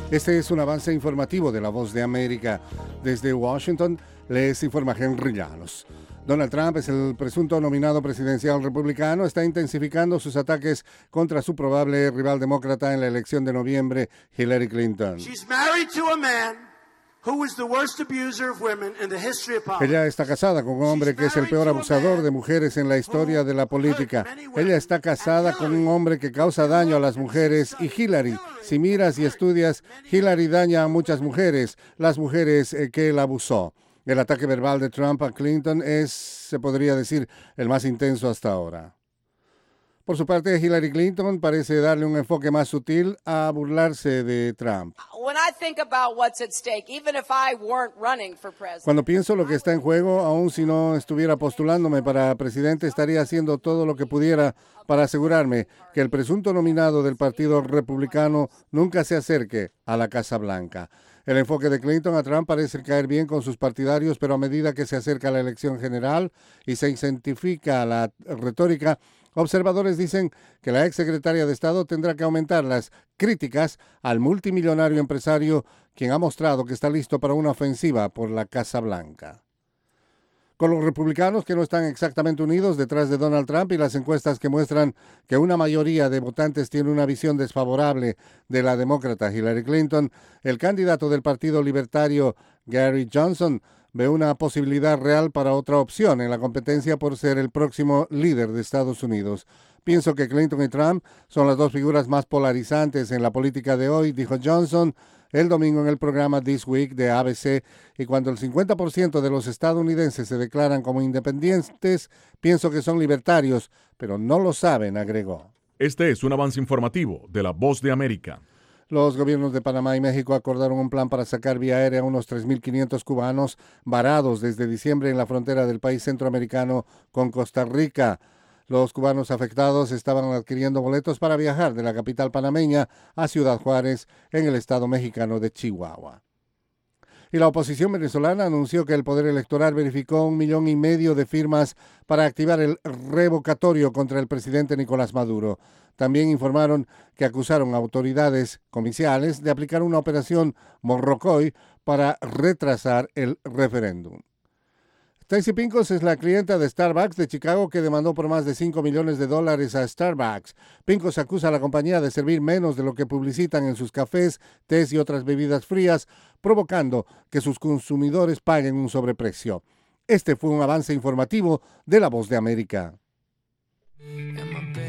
Este es un avance informativo de La Voz de América. Desde Washington les informa Henry Llanos. Donald Trump es el presunto nominado presidencial republicano. Está intensificando sus ataques contra su probable rival demócrata en la elección de noviembre, Hillary Clinton. Ella está casada con un hombre que es el peor abusador de mujeres en la historia de la política. Ella está casada con un hombre que causa daño a las mujeres. Y Hillary, si miras y estudias, Hillary daña a muchas mujeres, las mujeres que él abusó. El ataque verbal de Trump a Clinton es, se podría decir, el más intenso hasta ahora. Por su parte, Hillary Clinton parece darle un enfoque más sutil a burlarse de Trump. Cuando pienso lo que está en juego, aun si no estuviera postulándome para presidente, estaría haciendo todo lo que pudiera para asegurarme que el presunto nominado del Partido Republicano nunca se acerque a la Casa Blanca. El enfoque de Clinton a Trump parece caer bien con sus partidarios, pero a medida que se acerca la elección general y se intensifica la retórica, observadores dicen que la exsecretaria de Estado tendrá que aumentar las críticas al multimillonario empresario, quien ha mostrado que está listo para una ofensiva por la Casa Blanca. Con los republicanos que no están exactamente unidos detrás de Donald Trump y las encuestas que muestran que una mayoría de votantes tiene una visión desfavorable de la demócrata Hillary Clinton, el candidato del Partido Libertario Gary Johnson ve una posibilidad real para otra opción en la competencia por ser el próximo líder de Estados Unidos. Pienso que Clinton y Trump son las dos figuras más polarizantes en la política de hoy, dijo Johnson el domingo en el programa This Week de ABC, y cuando el 50% de los estadounidenses se declaran como independientes, pienso que son libertarios, pero no lo saben, agregó. Este es un avance informativo de La Voz de América. Los gobiernos de Panamá y México acordaron un plan para sacar vía aérea a unos 3.500 cubanos varados desde diciembre en la frontera del país centroamericano con Costa Rica. Los cubanos afectados estaban adquiriendo boletos para viajar de la capital panameña a Ciudad Juárez, en el estado mexicano de Chihuahua. Y la oposición venezolana anunció que el Poder Electoral verificó 1,5 millones de firmas para activar el revocatorio contra el presidente Nicolás Maduro. También informaron que acusaron a autoridades comiciales de aplicar una operación Morrocoy para retrasar el referéndum. Stacy Pincos es la clienta de Starbucks de Chicago que demandó por más de $5 millones a Starbucks. Pincos acusa a la compañía de servir menos de lo que publicitan en sus cafés, tés y otras bebidas frías, provocando que sus consumidores paguen un sobreprecio. Este fue un avance informativo de La Voz de América.